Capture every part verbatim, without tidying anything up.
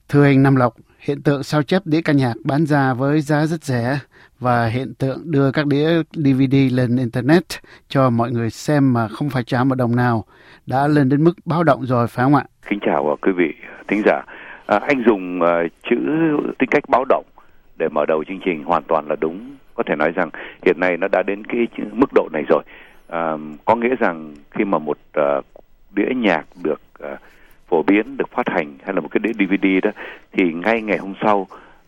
Thưa anh Nam Lộc, hiện tượng sao chép đĩa ca nhạc bán ra với giá rất rẻ và hiện tượng đưa các đĩa đê vê đê lên Internet cho mọi người xem mà không phải trả một đồng nào đã lên đến mức báo động rồi, phải không ạ? Kính chào quý vị thính giả. À, anh dùng uh, chữ tính cách báo động để mở đầu chương trình hoàn toàn là đúng. Có thể nói rằng hiện nay nó đã đến cái mức độ này rồi. À, có nghĩa rằng khi mà một uh, đĩa nhạc được uh, phổ biến, được phát hành hay là một cái đĩa đê vê đê đó, thì ngay ngày hôm sau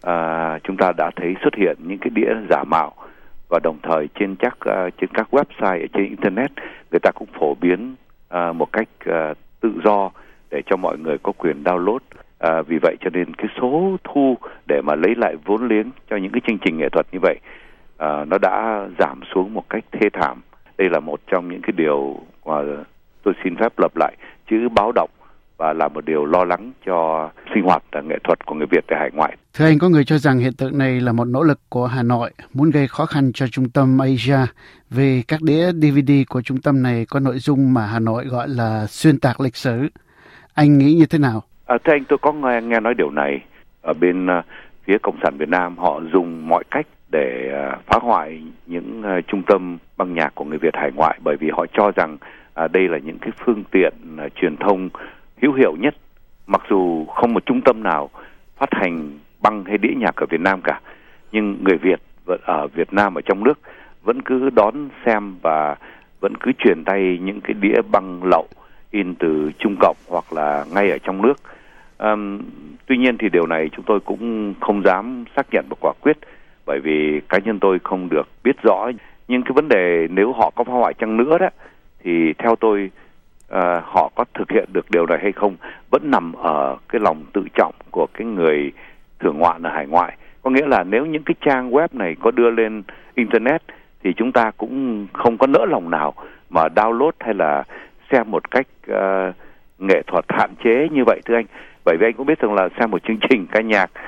à, chúng ta đã thấy xuất hiện những cái đĩa giả mạo, và đồng thời trên chắc uh, trên các website ở trên internet người ta cũng phổ biến uh, một cách uh, tự do để cho mọi người có quyền download. À, vì vậy cho nên cái số thu để mà lấy lại vốn liếng cho những cái chương trình nghệ thuật như vậy à, nó đã giảm xuống một cách thê thảm. Đây là một trong những cái điều mà tôi xin phép lặp lại chữ báo động và là một điều lo lắng cho sinh hoạt nghệ thuật của người Việt tại hải ngoại. Thưa anh, có người cho rằng hiện tượng này là một nỗ lực của Hà Nội muốn gây khó khăn cho trung tâm Asia vì các đĩa đê vê đê của trung tâm này có nội dung mà Hà Nội gọi là xuyên tạc lịch sử. Anh nghĩ như thế nào? À, thưa anh, tôi có nghe, nghe nói điều này. Ở bên uh, phía Cộng sản Việt Nam họ dùng mọi cách để uh, phá hoại những uh, trung tâm băng nhạc của người Việt hải ngoại, bởi vì họ cho rằng uh, đây là những cái phương tiện uh, truyền thông hữu hiệu nhất. Mặc dù không một trung tâm nào phát hành băng hay đĩa nhạc ở Việt Nam cả, nhưng người Việt ở Việt Nam ở trong nước vẫn cứ đón xem và vẫn cứ truyền tay những cái đĩa băng lậu in từ Trung Cộng hoặc là ngay ở trong nước. Um, tuy nhiên thì điều này chúng tôi cũng không dám xác nhận một quả quyết, bởi vì cá nhân tôi không được biết rõ. Nhưng cái vấn đề nếu họ có phá hoại chăng nữa đó, thì theo tôi uh, họ có thực hiện được điều này hay không vẫn nằm ở cái lòng tự trọng của cái người thưởng ngoạn ở hải ngoại. Có nghĩa là nếu những cái trang web này có đưa lên internet thì chúng ta cũng không có nỡ lòng nào mà download hay là xem một cách uh, nghệ thuật hạn chế như vậy, thưa anh. Bởi vì anh cũng biết rằng là xem một chương trình ca nhạc uh,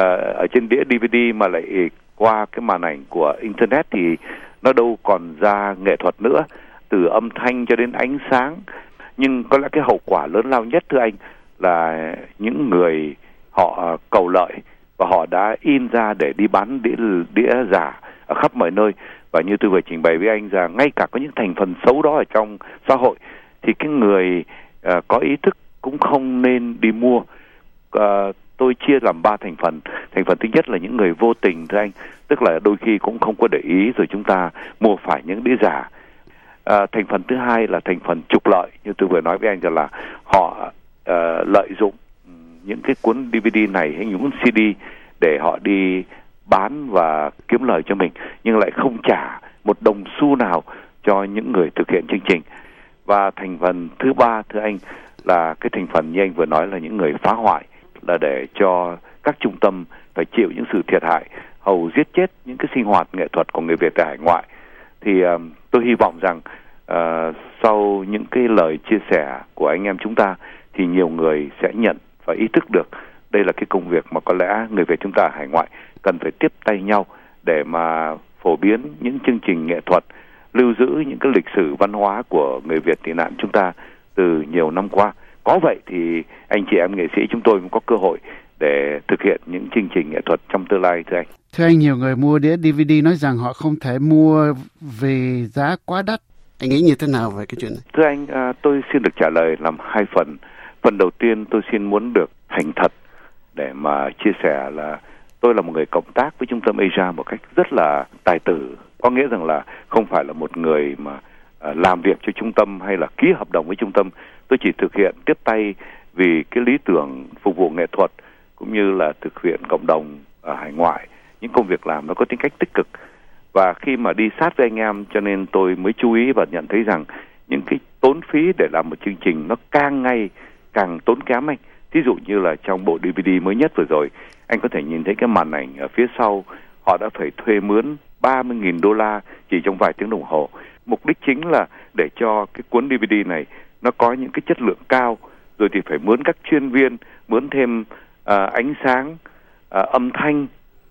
ở trên đĩa đê vê đê mà lại qua cái màn ảnh của internet thì nó đâu còn ra nghệ thuật nữa, từ âm thanh cho đến ánh sáng. Nhưng có lẽ cái hậu quả lớn lao nhất, thưa anh, là những người họ cầu lợi và họ đã in ra để đi bán đĩa, đĩa giả ở khắp mọi nơi. Và như tôi vừa trình bày với anh rằng ngay cả có những thành phần xấu đó ở trong xã hội thì cái người uh, có ý thức cũng không nên đi mua. Uh, tôi chia làm ba thành phần. Thành phần thứ nhất là những người vô tình, thưa anh, tức là đôi khi cũng không có để ý rồi chúng ta mua phải những đĩa giả. Uh, thành phần thứ hai là thành phần trục lợi, như tôi vừa nói với anh rằng là họ uh, lợi dụng những cái cuốn đê vê đê này hay những cuốn xê đê để họ đi bán và kiếm lời cho mình, nhưng lại không trả một đồng xu nào cho những người thực hiện chương trình. Và thành phần thứ ba, thưa anh, là cái thành phần như anh vừa nói là những người phá hoại, là để cho các trung tâm phải chịu những sự thiệt hại, hầu giết chết những cái sinh hoạt nghệ thuật của người Việt tại hải ngoại. Thì uh, tôi hy vọng rằng uh, sau những cái lời chia sẻ của anh em chúng ta thì nhiều người sẽ nhận và ý thức được đây là cái công việc mà có lẽ người Việt chúng ta ở hải ngoại cần phải tiếp tay nhau để mà phổ biến những chương trình nghệ thuật, lưu giữ những cái lịch sử văn hóa của người Việt tị nạn chúng ta từ nhiều năm qua. Có vậy thì anh chị em nghệ sĩ chúng tôi cũng có cơ hội để thực hiện những chương trình nghệ thuật trong tương lai, thưa anh. Thưa anh, nhiều người mua đĩa đê vê đê nói rằng họ không thể mua vì giá quá đắt. Anh nghĩ như thế nào về cái chuyện này? Thưa anh, à, tôi xin được trả lời làm hai phần. Phần đầu tiên tôi xin muốn được thành thật để mà chia sẻ là tôi là một người cộng tác với trung tâm Asia một cách rất là tài tử. Có nghĩa rằng là không phải là một người mà uh, làm việc cho trung tâm hay là ký hợp đồng với trung tâm. Tôi chỉ thực hiện tiếp tay vì cái lý tưởng phục vụ nghệ thuật cũng như là thực hiện cộng đồng ở hải ngoại. Những công việc làm nó có tính cách tích cực. Và khi mà đi sát với anh em cho nên tôi mới chú ý và nhận thấy rằng những cái tốn phí để làm một chương trình nó càng ngày càng tốn kém anh. Thí dụ như là trong bộ đê vê đê mới nhất vừa rồi, anh có thể nhìn thấy cái màn ảnh ở phía sau, họ đã phải thuê mướn ba mươi nghìn đô la chỉ trong vài tiếng đồng hồ. Mục đích chính là để cho cái cuốn đê vê đê này nó có những cái chất lượng cao, rồi thì phải mướn các chuyên viên, mướn thêm uh, ánh sáng, uh, âm thanh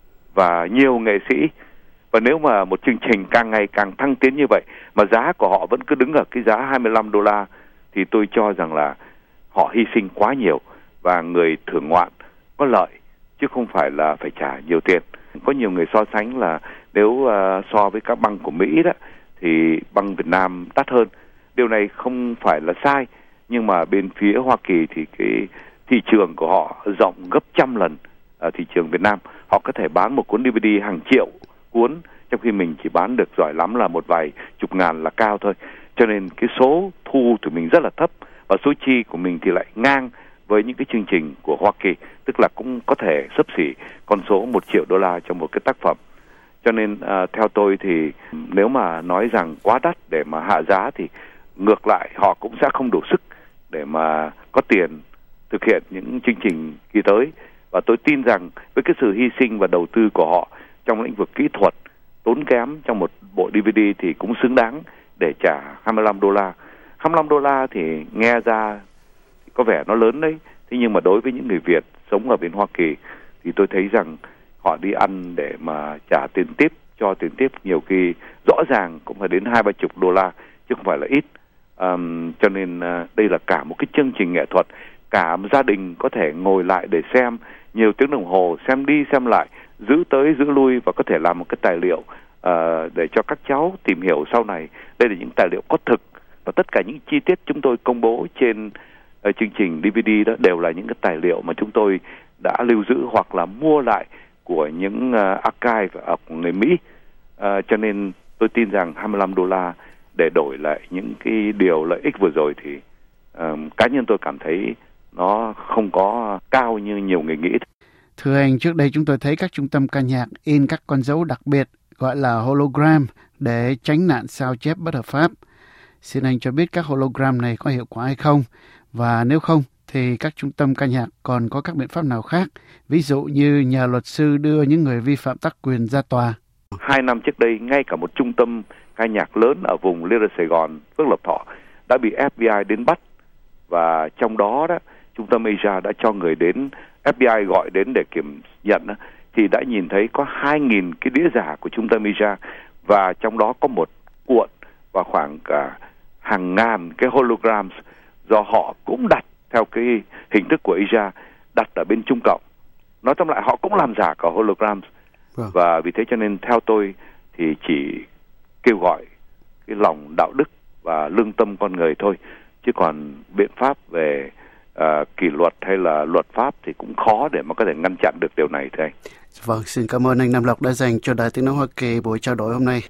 và nhiều nghệ sĩ. Và nếu mà một chương trình càng ngày càng thăng tiến như vậy mà giá của họ vẫn cứ đứng ở cái giá hai mươi lăm đô la thì tôi cho rằng là họ hy sinh quá nhiều và người thưởng ngoạn có lợi, chứ không phải là phải trả nhiều tiền. Có nhiều người so sánh là nếu uh, so với các băng của Mỹ đó thì băng Việt Nam đắt hơn. Điều này không phải là sai, nhưng mà bên phía Hoa Kỳ thì cái thị trường của họ rộng gấp trăm lần ở thị trường Việt Nam. Họ có thể bán một cuốn đê vê đê hàng triệu cuốn, trong khi mình chỉ bán được giỏi lắm là một vài chục ngàn là cao thôi. Cho nên cái số thu của mình rất là thấp, và số chi của mình thì lại ngang với những cái chương trình của Hoa Kỳ, tức là cũng có thể xấp xỉ con số một triệu đô la cho một cái tác phẩm. Cho nên uh, theo tôi thì nếu mà nói rằng quá đắt để mà hạ giá thì ngược lại họ cũng sẽ không đủ sức để mà có tiền thực hiện những chương trình kỳ tới. Và tôi tin rằng với cái sự hy sinh và đầu tư của họ trong lĩnh vực kỹ thuật tốn kém trong một bộ đê vê đê thì cũng xứng đáng để trả hai mươi lăm đô la. hai mươi lăm đô la thì nghe ra có vẻ nó lớn đấy, thế nhưng mà đối với những người Việt sống ở bên Hoa Kỳ thì tôi thấy rằng họ đi ăn để mà trả tiền tiếp, cho tiền tiếp nhiều khi rõ ràng cũng phải đến hai ba chục đô la chứ không phải là ít. Um, cho nên uh, đây là cả một cái chương trình nghệ thuật, cả một gia đình có thể ngồi lại để xem nhiều tiếng đồng hồ, xem đi xem lại, giữ tới giữ lui, và có thể làm một cái tài liệu uh, để cho các cháu tìm hiểu sau này. Đây là những tài liệu có thực, và tất cả những chi tiết chúng tôi công bố trên uh, chương trình đê vê đê đó đều là những cái tài liệu mà chúng tôi đã lưu giữ hoặc là mua lại của những uh, archive ở người Mỹ. Uh, cho nên tôi tin rằng hai mươi lăm đô la để đổi lại những cái điều lợi ích vừa rồi thì uh, cá nhân tôi cảm thấy nó không có cao như nhiều người nghĩ. Thưa anh, trước đây chúng tôi thấy các trung tâm ca nhạc in các con dấu đặc biệt gọi là hologram để tránh nạn sao chép bất hợp pháp. Xin anh cho biết các hologram này có hiệu quả hay không? Và nếu không, thì các trung tâm ca nhạc còn có các biện pháp nào khác? Ví dụ như nhờ luật sư đưa những người vi phạm tác quyền ra tòa. Hai năm trước đây, ngay cả một trung tâm ca nhạc lớn ở vùng Liên Sài Gòn, Phước Lộc Thọ đã bị ép bê i đến bắt. Và trong đó, đó trung tâm Asia đã cho người đến, ép bê i gọi đến để kiểm nhận, thì đã nhìn thấy có hai nghìn cái đĩa giả của trung tâm Asia, và trong đó có một cuộn và khoảng cả hàng ngàn cái holograms do họ cũng đặt theo cái hình thức của Asia, đặt ở bên Trung Cộng. Nói tóm lại họ cũng làm giả cả holograms. Vâng. Và vì thế cho nên theo tôi thì chỉ kêu gọi cái lòng đạo đức và lương tâm con người thôi, chứ còn biện pháp về uh, kỷ luật hay là luật pháp thì cũng khó để mà có thể ngăn chặn được điều này thưa anh. Vâng, xin cảm ơn anh Nam Lộc đã dành cho Đài Tiếng nói Hoa Kỳ buổi trao đổi hôm nay.